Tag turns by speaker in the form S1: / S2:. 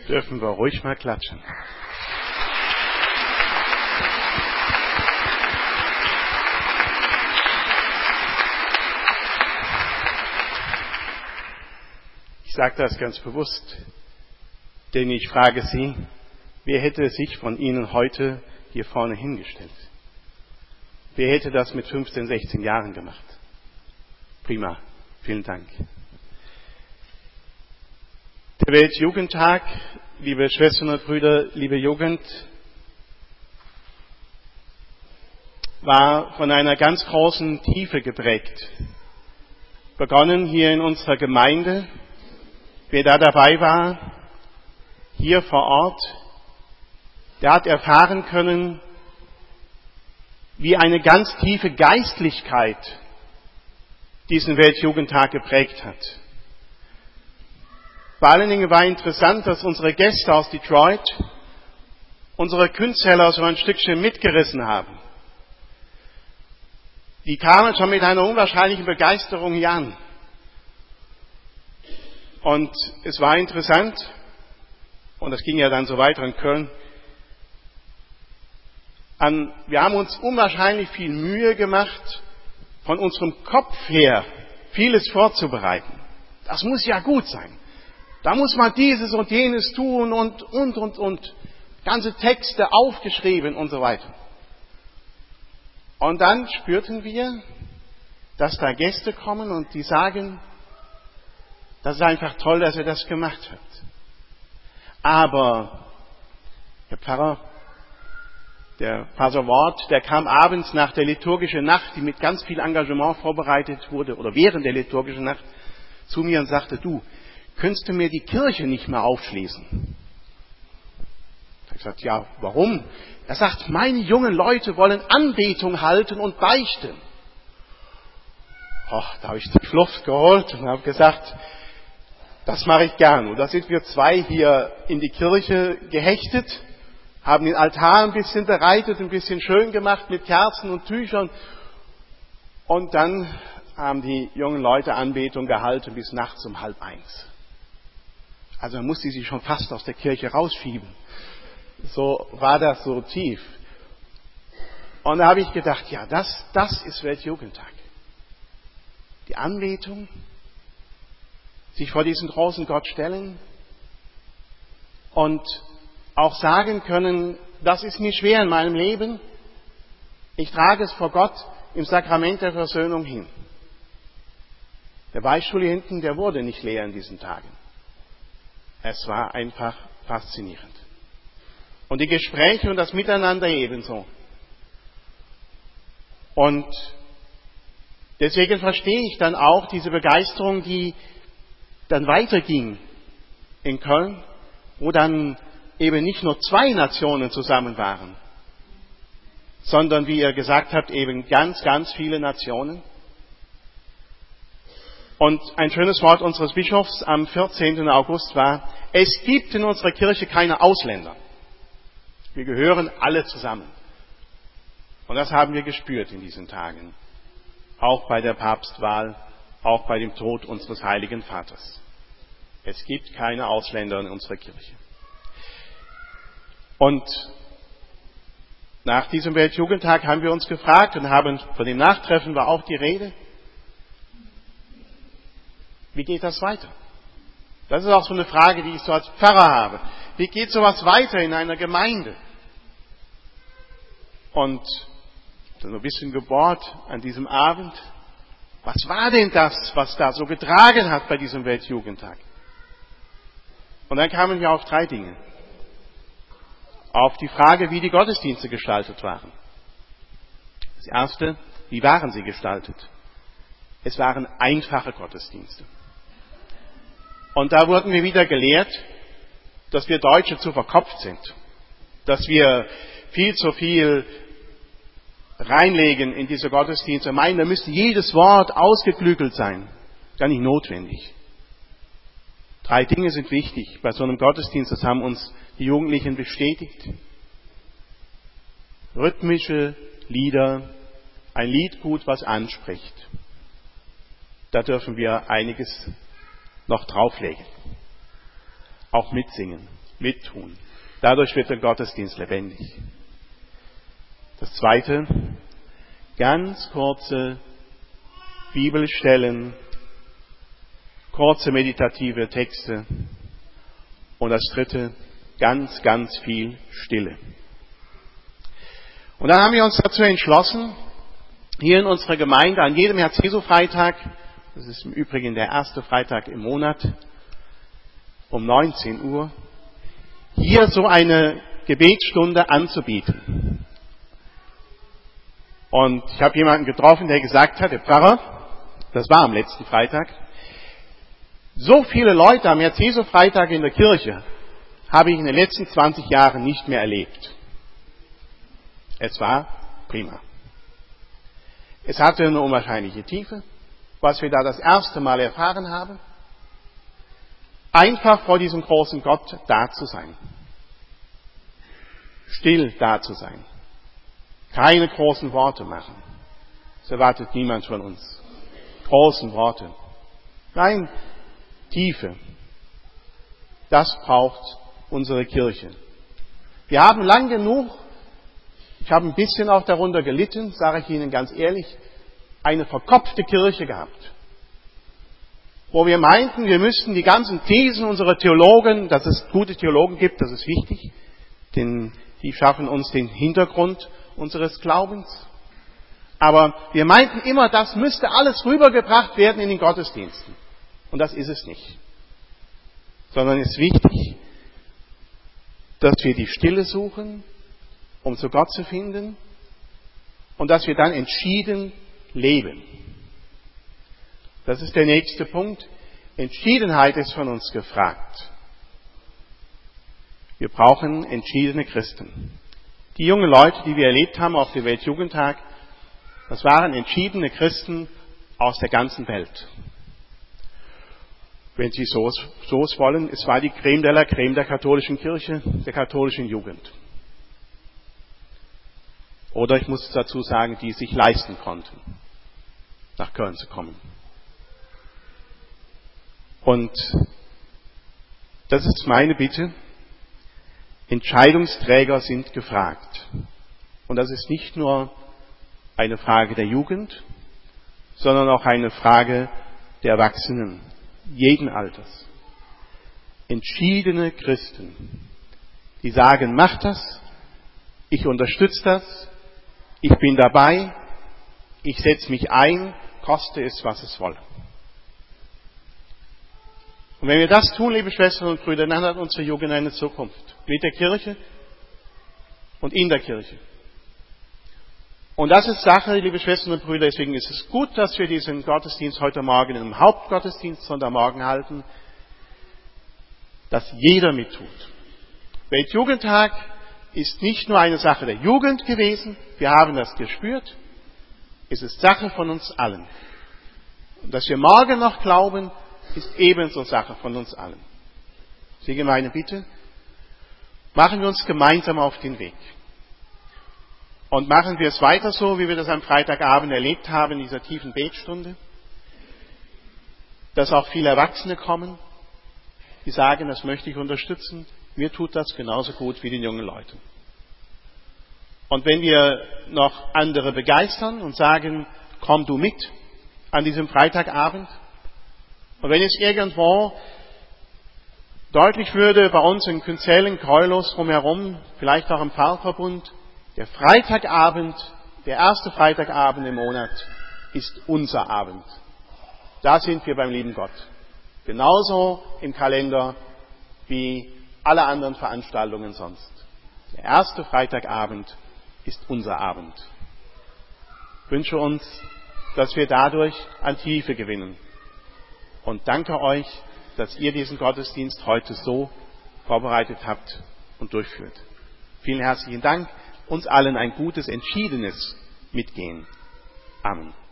S1: Dürfen wir ruhig mal klatschen. Ich sage das ganz bewusst, denn ich frage Sie, wer hätte sich von Ihnen heute hier vorne hingestellt? Wer hätte das mit 15, 16 Jahren gemacht? Prima, vielen Dank. Der Weltjugendtag, liebe Schwestern und Brüder, liebe Jugend, war von einer ganz großen Tiefe geprägt. Begonnen hier in unserer Gemeinde. Wer da dabei war, hier vor Ort, der hat erfahren können, wie eine ganz tiefe Geistlichkeit diesen Weltjugendtag geprägt hat. Vor allen Dingen war interessant, dass unsere Gäste aus Detroit unsere Künstler so ein Stückchen mitgerissen haben. Die kamen schon mit einer unwahrscheinlichen Begeisterung hier an. Und es war interessant, und das ging ja dann so weiter in Köln, wir haben uns unwahrscheinlich viel Mühe gemacht, von unserem Kopf her vieles vorzubereiten. Das muss ja gut sein. Da muss man dieses und jenes tun und. Ganze Texte aufgeschrieben und so weiter. Und dann spürten wir, dass da Gäste kommen und die sagen, das ist einfach toll, dass er das gemacht hat. Aber der Pfarrer, der Pastor Wort, der kam abends nach der liturgischen Nacht, die mit ganz viel Engagement vorbereitet wurde, oder während der liturgischen Nacht, zu mir und sagte, du, könntest du mir die Kirche nicht mehr aufschließen? Ich habe gesagt, ja, warum? Er sagt, meine jungen Leute wollen Anbetung halten und beichten. Da habe ich die Luft geholt und habe gesagt, das mache ich gern. Und da sind wir zwei hier in die Kirche gehechtet, haben den Altar ein bisschen bereitet, ein bisschen schön gemacht mit Kerzen und Tüchern. Und dann haben die jungen Leute Anbetung gehalten bis nachts um 12:30. Also man musste sie schon fast aus der Kirche rausschieben. So war das so tief. Und da habe ich gedacht, ja, das ist Weltjugendtag. Die Anbetung, sich vor diesen großen Gott stellen und auch sagen können, das ist mir schwer in meinem Leben. Ich trage es vor Gott im Sakrament der Versöhnung hin. Der Beichtstuhl hier hinten, der wurde nicht leer in diesen Tagen. Es war einfach faszinierend. Und die Gespräche und das Miteinander ebenso. Und deswegen verstehe ich dann auch diese Begeisterung, die dann weiterging in Köln, wo dann eben nicht nur 2 Nationen zusammen waren, sondern, wie ihr gesagt habt, eben ganz, ganz viele Nationen. Und ein schönes Wort unseres Bischofs am 14. August war, es gibt in unserer Kirche keine Ausländer. Wir gehören alle zusammen. Und das haben wir gespürt in diesen Tagen. Auch bei der Papstwahl, auch bei dem Tod unseres heiligen Vaters. Es gibt keine Ausländer in unserer Kirche. Und nach diesem Weltjugendtag haben wir uns gefragt und haben, von dem Nachtreffen war auch die Rede, wie geht das weiter? Das ist auch so eine Frage, die ich so als Pfarrer habe. Wie geht sowas weiter in einer Gemeinde? Und dann ein bisschen gebohrt an diesem Abend. Was war denn das, was da so getragen hat bei diesem Weltjugendtag? Und dann kamen wir auf 3 Dinge. Auf die Frage, wie die Gottesdienste gestaltet waren. Das erste, wie waren sie gestaltet? Es waren einfache Gottesdienste. Und da wurden wir wieder gelehrt, dass wir Deutsche zu verkopft sind. Dass wir viel zu viel reinlegen in diese Gottesdienste, meinen, da müsste jedes Wort ausgeklügelt sein. Gar nicht notwendig. 3 Dinge sind wichtig bei so einem Gottesdienst, das haben uns die Jugendlichen bestätigt. Rhythmische Lieder, ein Liedgut, was anspricht. Da dürfen wir einiges noch drauflegen. Auch mitsingen. mittun. Dadurch wird der Gottesdienst lebendig. Das Zweite, ganz kurze Bibelstellen, kurze meditative Texte. Und das Dritte, ganz, ganz viel Stille. Und dann haben wir uns dazu entschlossen, hier in unserer Gemeinde an jedem Herz-Jesu-Freitag, das ist im Übrigen der erste Freitag im Monat, um 19 Uhr, hier so eine Gebetsstunde anzubieten. Und ich habe jemanden getroffen, der gesagt hat, der Pfarrer, das war am letzten Freitag, so viele Leute am Herz-Jesu-Freitag in der Kirche habe ich in den letzten 20 Jahren nicht mehr erlebt. Es war prima. Es hatte eine unwahrscheinliche Tiefe, was wir da das erste Mal erfahren haben. Einfach vor diesem großen Gott da zu sein. Still da zu sein. Keine großen Worte machen. Das erwartet niemand von uns. Großen Worte. Nein, Tiefe. Das braucht unsere Kirche. Wir haben lang genug, ich habe ein bisschen auch darunter gelitten, sage ich Ihnen ganz ehrlich, eine verkopfte Kirche gehabt. Wo wir meinten, wir müssten die ganzen Thesen unserer Theologen, dass es gute Theologen gibt, das ist wichtig, denn die schaffen uns den Hintergrund unseres Glaubens. Aber wir meinten immer, das müsste alles rübergebracht werden in den Gottesdiensten. Und das ist es nicht. Sondern es ist wichtig, dass wir die Stille suchen, um zu Gott zu finden, und dass wir dann entschieden leben. Das ist der nächste Punkt. Entschiedenheit ist von uns gefragt. Wir brauchen entschiedene Christen. Die jungen Leute, die wir erlebt haben auf dem Weltjugendtag, das waren entschiedene Christen aus der ganzen Welt. Wenn Sie so es wollen, es war die Creme de la Creme der katholischen Kirche, der katholischen Jugend. Oder ich muss dazu sagen, die es sich leisten konnten, nach Köln zu kommen. Und das ist meine Bitte. Entscheidungsträger sind gefragt. Und das ist nicht nur eine Frage der Jugend, sondern auch eine Frage der Erwachsenen, jeden Alters. Entschiedene Christen, die sagen, mach das, ich unterstütze das, ich bin dabei, ich setze mich ein, koste es, was es wolle. Und wenn wir das tun, liebe Schwestern und Brüder, dann hat unsere Jugend eine Zukunft. Mit der Kirche und in der Kirche. Und das ist Sache, liebe Schwestern und Brüder, deswegen ist es gut, dass wir diesen Gottesdienst heute Morgen im Hauptgottesdienst Sonntagmorgen halten, dass jeder mittut. Weltjugendtag ist nicht nur eine Sache der Jugend gewesen, wir haben das gespürt, es ist Sache von uns allen. Und dass wir morgen noch glauben, ist ebenso Sache von uns allen. Deswegen meine Bitte, machen wir uns gemeinsam auf den Weg. Und machen wir es weiter so, wie wir das am Freitagabend erlebt haben, in dieser tiefen Betstunde. Dass auch viele Erwachsene kommen, die sagen, das möchte ich unterstützen. Mir tut das genauso gut wie den jungen Leuten. Und wenn wir noch andere begeistern und sagen, komm du mit an diesem Freitagabend. Und wenn es irgendwo deutlich würde, bei uns in Künzellen, Kreulos drumherum, vielleicht auch im Pfarrverbund, der Freitagabend, der erste Freitagabend im Monat, ist unser Abend. Da sind wir beim lieben Gott. Genauso im Kalender wie alle anderen Veranstaltungen sonst. Der erste Freitagabend ist unser Abend. Ich wünsche uns, dass wir dadurch an Tiefe gewinnen. Und danke euch, dass ihr diesen Gottesdienst heute so vorbereitet habt und durchführt. Vielen herzlichen Dank. Uns allen ein gutes, entschiedenes Mitgehen. Amen.